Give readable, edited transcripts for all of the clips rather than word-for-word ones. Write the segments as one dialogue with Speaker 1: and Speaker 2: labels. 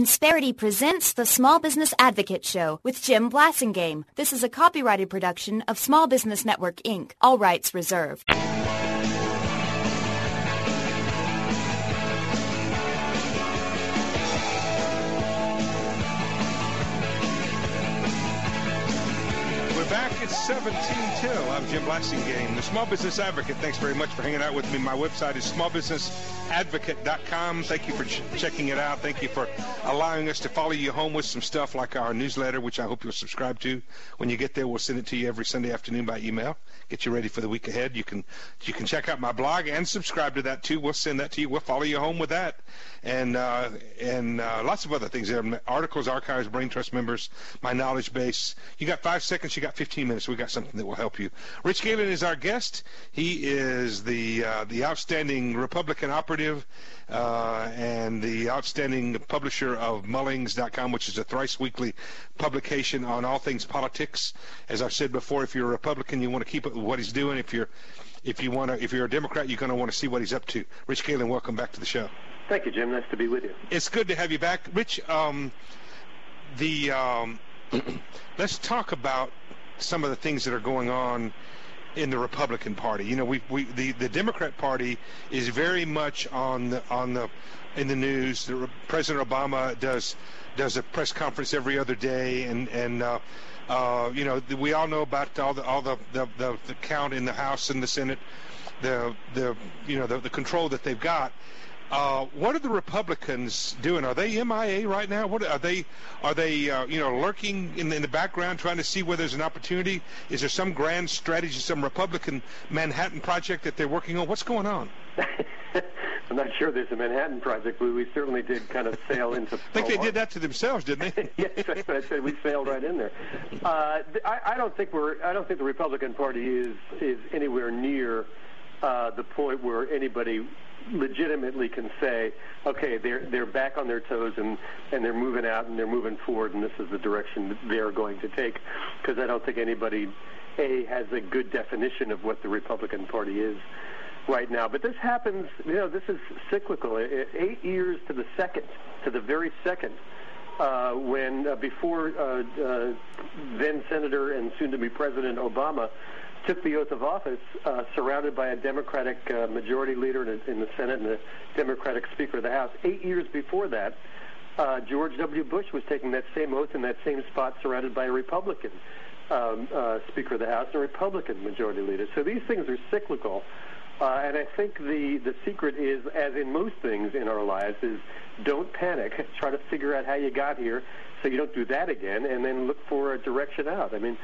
Speaker 1: Insperity presents the Small Business Advocate Show with Jim Blasingame. This is a copyrighted production of Small Business Network, Inc. All rights reserved.
Speaker 2: We're back at 17 till. I'm Jim Blasingame, the Small Business Advocate. Thanks very much for hanging out with me. My website is smallbusinessadvocate.com. Thank you for checking it out. Thank you for allowing us to follow you home with some stuff like our newsletter, which I hope you'll subscribe to. When you get there, we'll send it to you every Sunday afternoon by email. Get you ready for the week ahead. You can check out my blog and subscribe to that too. We'll send that to you. We'll follow you home with that, and lots of other things there. Articles, archives, Brain Trust members, my knowledge base. You got 5 seconds. You got 15 minutes. We got something that will help you. Rich Galen is our guest. He is the outstanding Republican operative and the outstanding publisher of Mullings.com, which is a thrice-weekly publication on all things politics. As I've said before, if you're a Republican, you want to keep up with what he's doing. If you're a Democrat, you're going to want to see what he's up to. Rich Galen, welcome back to the show.
Speaker 3: Thank you, Jim. Nice to be with you.
Speaker 2: It's good to have you back, Rich. Let's talk about some of the things that are going on in the Republican Party. You know, the Democrat Party is very much in the news. President Obama does a press conference every other day, and you know, we all know about all the count in the House and the Senate, the control that they've got. What are the Republicans doing? Are they MIA right now? What are they lurking in the background, trying to see where there's an opportunity? Is there some grand strategy, some Republican Manhattan project that they're working on? What's going on?
Speaker 3: I'm not sure there's a Manhattan project, but we certainly did kind of sail into.
Speaker 2: I think they did that to themselves, didn't they?
Speaker 3: Yes, that's what I said. We sailed right in there. I don't think the Republican Party is anywhere near the point where anybody legitimately can say, okay, they're back on their toes and they're moving out and they're moving forward, and this is the direction that they're going to take, because I don't think anybody has a good definition of what the Republican Party is right now. But this happens, this is cyclical. 8 years to the very second, when before then Senator and soon-to-be President Obama took the oath of office, surrounded by a Democratic majority leader in the Senate and a Democratic Speaker of the House. 8 years before that, George W. Bush was taking that same oath in that same spot, surrounded by a Republican Speaker of the House and a Republican majority leader. So these things are cyclical. And I think the secret is, as in most things in our lives, is don't panic. Try to figure out how you got here so you don't do that again, and then look for a direction out. I mean,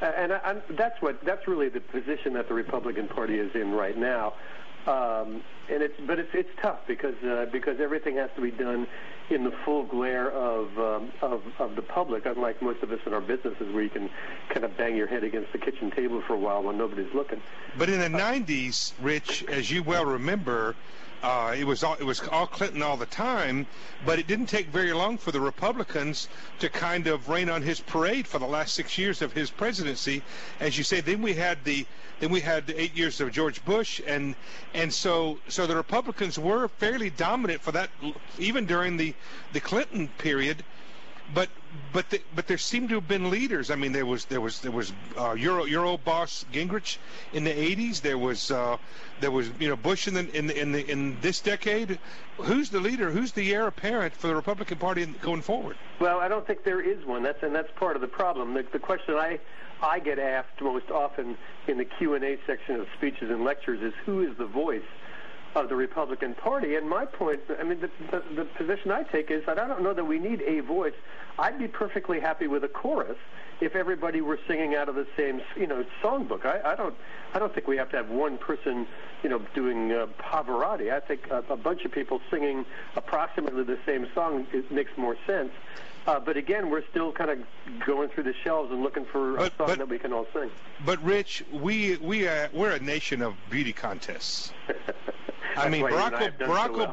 Speaker 3: that's really the position that the Republican Party is in right now. And it's tough because everything has to be done in the full glare of the public, unlike most of us in our businesses where you can kind of bang your head against the kitchen table for a while when nobody's looking.
Speaker 2: But in the 90s, Rich, as you well remember, it was all Clinton all the time, but it didn't take very long for the Republicans to kind of rain on his parade for the last 6 years of his presidency. As you say, then we had the 8 years of George Bush, and so the Republicans were fairly dominant for that, even during the Clinton period. But there seemed to have been leaders. I mean, there was your old boss Gingrich in the 80s. There was Bush in this decade. Who's the leader? Who's the heir apparent for the Republican Party going forward?
Speaker 3: Well, I don't think there is one. That's part of the problem. The question I get asked most often in the Q&A section of speeches and lectures is, who is the voice of the Republican Party? And my point, I mean, the position I take is that I don't know that we need a voice. I'd be perfectly happy with a chorus if everybody were singing out of the same, songbook. I don't think we have to have one person, doing Pavarotti. I think a bunch of people singing approximately the same song makes more sense. But again, we're still kind of going through the shelves and looking for a song that we can all sing.
Speaker 2: But Rich, we're a nation of beauty contests. I mean, Barack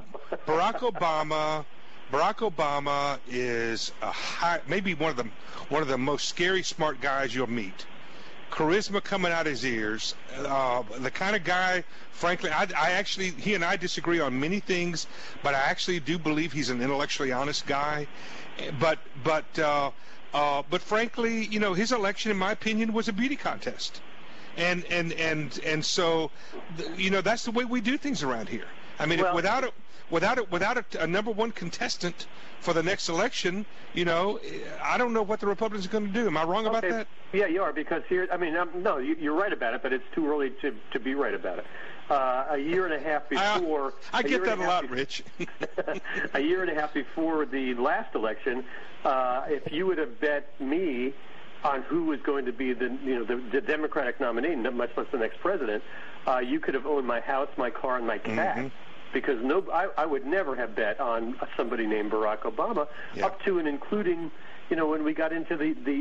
Speaker 2: Obama is maybe one of the most scary smart guys you'll meet. charisma coming out his ears, the kind of guy, frankly, he and I disagree on many things, but I actually do believe he's an intellectually honest guy. But frankly, his election, in my opinion, was a beauty contest. And so, that's the way we do things around here. I mean, without a number one contestant for the next election, I don't know what the Republicans are going to do. Am I wrong about that?
Speaker 3: Yeah, you are, because here, no, you're right about it, but it's too early to be right about it. A year and a half before...
Speaker 2: I get that a lot, Rich.
Speaker 3: A year and a half before the last election, if you would have bet me on who was going to be the Democratic nominee, much less the next president, you could have owned my house, my car, and my cat. Mm-hmm. Because I would never have bet on somebody named Barack Obama, up to and including, when we got into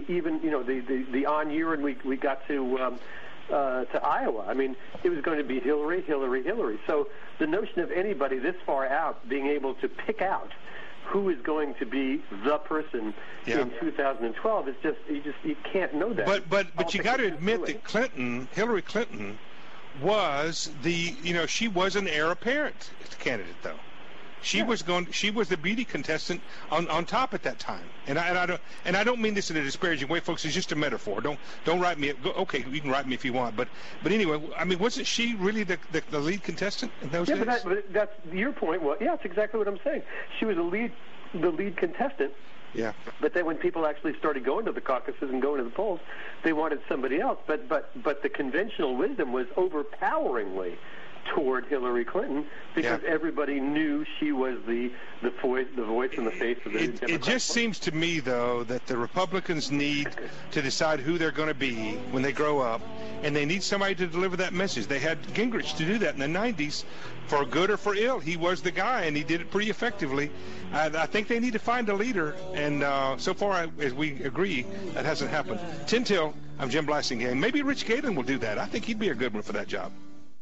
Speaker 3: the on year and we got to Iowa. I mean, it was going to be Hillary. So the notion of anybody this far out being able to pick out who is going to be the person in 2012 is you can't know that.
Speaker 2: But you got to admit that Hillary Clinton, was she was an heir apparent candidate, though. She was the beauty contestant on top at that time. And I don't mean this in a disparaging way, folks. It's just a metaphor. Don't write me. Okay, you can write me if you want. But anyway, I mean, wasn't she really the lead contestant in those days?
Speaker 3: But that's your point. Well, yeah, that's exactly what I'm saying. She was the lead contestant.
Speaker 2: Yeah.
Speaker 3: But then when people actually started going to the caucuses and going to the polls, they wanted somebody else. But the conventional wisdom was overpoweringly toward Hillary Clinton because everybody knew she was the voice and the face of the Democratic
Speaker 2: It just seems to me, though, that the Republicans need to decide who they're going to be when they grow up, and they need somebody to deliver that message. They had Gingrich to do that in the 90s, for good or for ill. He was the guy, and he did it pretty effectively. I think they need to find a leader, and so far, as we agree, that hasn't happened. 10 till, I'm Jim Blasingame. Maybe Rich Galen will do that. I think he'd be a good one for that job.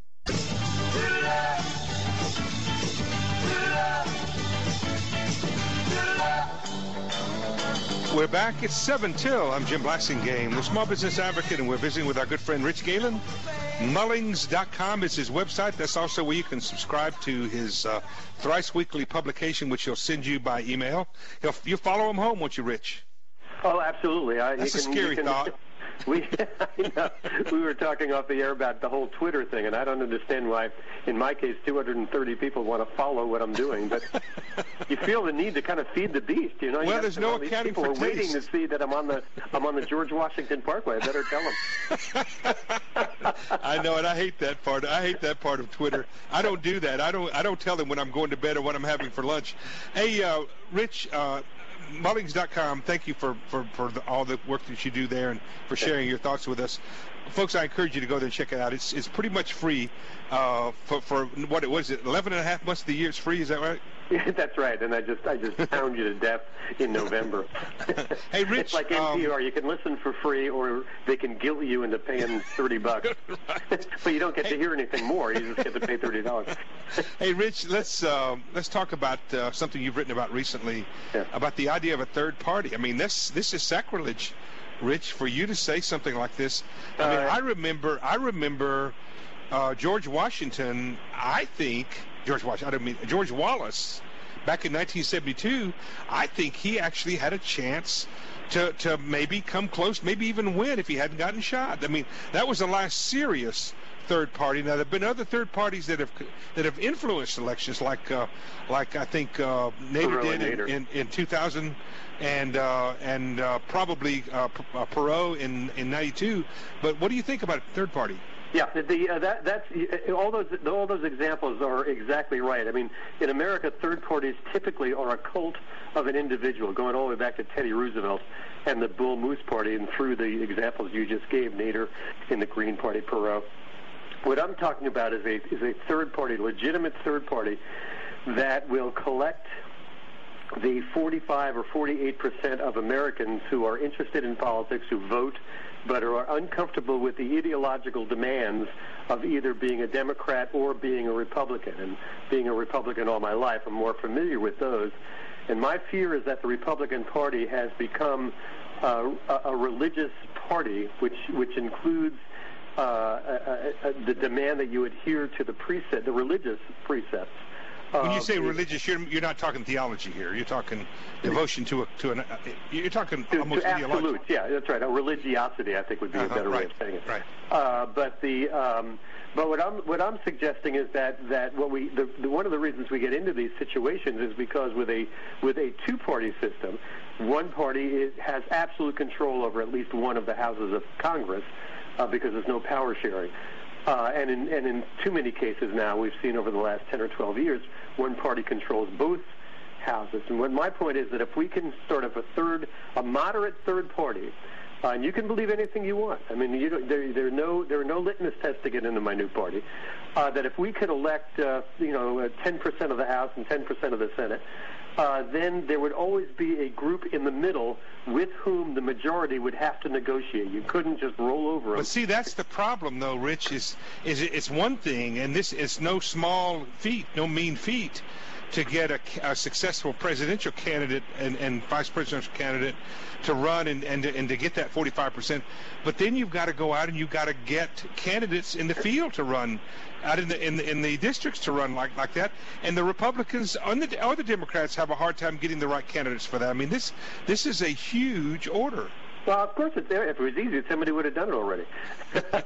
Speaker 2: We're back at 7 till. I'm Jim Blasingame, the Small Business Advocate, and we're visiting with our good friend Rich Galen. Mullings.com is his website. That's also where you can subscribe to his thrice weekly publication, which he'll send you by email. You'll follow him home, won't you, Rich?
Speaker 3: Oh, absolutely.
Speaker 2: That's a scary thought.
Speaker 3: We were talking off the air about the whole Twitter thing, and I don't understand why, in my case, 230 people want to follow what I'm doing. But you feel the need to kind of feed the beast,
Speaker 2: Well, there's no accounting for taste.
Speaker 3: People are waiting to see that I'm on the George Washington Parkway. I better tell them.
Speaker 2: I know, and I hate that part. I hate that part of Twitter. I don't do that. I don't tell them when I'm going to bed or what I'm having for lunch. Hey, Rich. Mullings.com, thank you for all the work that you do there and for sharing your thoughts with us. Folks, I encourage you to go there and check it out. It's pretty much free for what it was. 11 and a half months of the year. It's free. Is that right?
Speaker 3: Yeah, that's right. And I just pound you to death in November.
Speaker 2: Hey, Rich.
Speaker 3: It's like NPR. You can listen for free, or they can guilt you into paying $30. Right. But you don't get to hear anything more. You just get to pay $30.
Speaker 2: Hey, Rich. Let's talk about something you've written about recently about the idea of a third party. I mean, this is sacrilege, Rich, for you to say something like this. I mean, I remember George Washington. George Wallace, back in 1972, I think he actually had a chance to maybe come close, maybe even win if he hadn't gotten shot. I mean, that was the last serious third party. Now, there have been other third parties that have influenced elections, like I think Nader did in 2000, and probably Perot in 92. But what do you think about a third party?
Speaker 3: Yeah, that's all those examples are exactly right. I mean, in America, third parties typically are a cult of an individual, going all the way back to Teddy Roosevelt and the Bull Moose Party, and through the examples you just gave, Nader in the Green Party, Perot. What I'm talking about is a third party, legitimate third party, that will collect the 45 or 48% of Americans who are interested in politics, who vote, but are uncomfortable with the ideological demands of either being a Democrat or being a Republican. And being a Republican all my life, I'm more familiar with those. And my fear is that the Republican Party has become a religious party, which includes the demand that you adhere to the religious precepts.
Speaker 2: When you say religious, you're not talking theology here. You're talking devotion to an. You're talking almost
Speaker 3: absolute.
Speaker 2: ideological.
Speaker 3: Yeah, that's right. A religiosity, I think, would be a better way of saying it.
Speaker 2: Right.
Speaker 3: But what I'm suggesting is that one of the reasons we get into these situations is because with a two-party system, one party has absolute control over at least one of the houses of Congress because there's no power sharing. And in too many cases now, we've seen over the last 10 or 12 years, one party controls both houses. And my point is that if we can sort of a moderate third party, and you can believe anything you want. I mean, there are no litmus tests to get into my new party. That if we could elect 10% of the House and 10% of the Senate, then there would always be a group in the middle with whom the majority would have to negotiate. You couldn't just roll over them.
Speaker 2: But see, that's the problem, though, Rich. Is it's one thing, and this is no small feat, no mean feat, to get a successful presidential candidate and vice presidential candidate to run and to get that 45%. But then you've got to go out and you've got to get candidates in the field to run, out in the districts to run like that. And the Republicans or the Democrats have a hard time getting the right candidates for that. I mean, this is a huge order.
Speaker 3: Well, of course it's there. If it was easy, somebody would have done it already. That's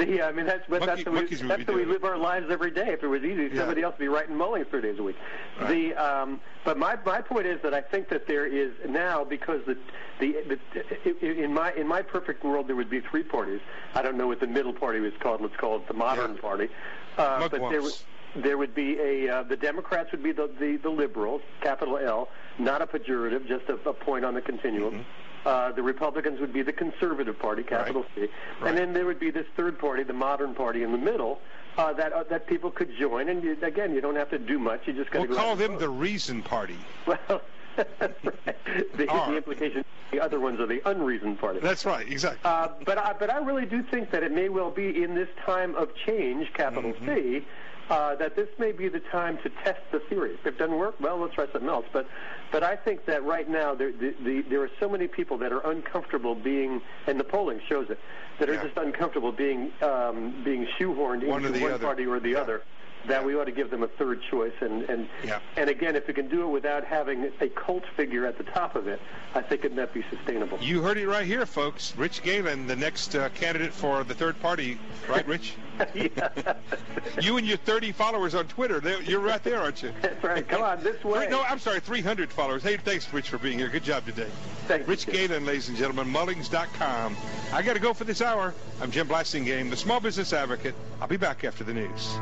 Speaker 3: how we live our lives every day. If it was easy, somebody else would be writing Mullings 3 days a week. Right. But my point is that I think that there is now, because in my perfect world there would be three parties. I don't know what the middle party was called. Let's call it the modern party. But there would be the Democrats would be the liberals, capital L, not a pejorative, just a point on the continuum. Mm-hmm. The Republicans would be the conservative party, capital C. Right. And then there would be this third party, the modern party in the middle, that people could join. And again, you don't have to do much. You just got to go.
Speaker 2: We'll call them the Reason Party.
Speaker 3: Well, the implication, the other ones are the Unreasoned Party.
Speaker 2: That's right, exactly.
Speaker 3: But I really do think that it may well be in this time of change, capital C, that this may be the time to test the theory. If it doesn't work, well, let's try something else. But I think that right now there are so many people that are uncomfortable being, and the polling shows it, that are just uncomfortable being shoehorned into one party or the other, that we ought to give them a third choice. And again, if we can do it without having a cult figure at the top of it, I think it might be sustainable.
Speaker 2: You heard it right here, folks. Rich Galen, the next candidate for the third party. Right, Rich? You and your 30 followers on Twitter, you're right there, aren't you?
Speaker 3: That's right. Come on, this way.
Speaker 2: No, I'm sorry, 300 followers. Hey, thanks, Rich, for being here. Good job today.
Speaker 3: Thanks.
Speaker 2: Rich Galen, ladies and gentlemen, Mullings.com. I got to go for this hour. I'm Jim Blasingame, the Small Business Advocate. I'll be back after the news.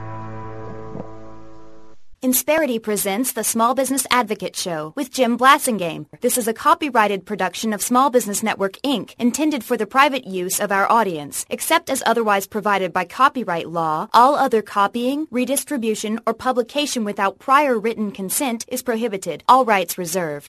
Speaker 1: Insperity presents the Small Business Advocate Show with Jim Blasingame. This is a copyrighted production of Small Business Network, Inc., intended for the private use of our audience. Except as otherwise provided by copyright law, all other copying, redistribution, or publication without prior written consent is prohibited. All rights reserved.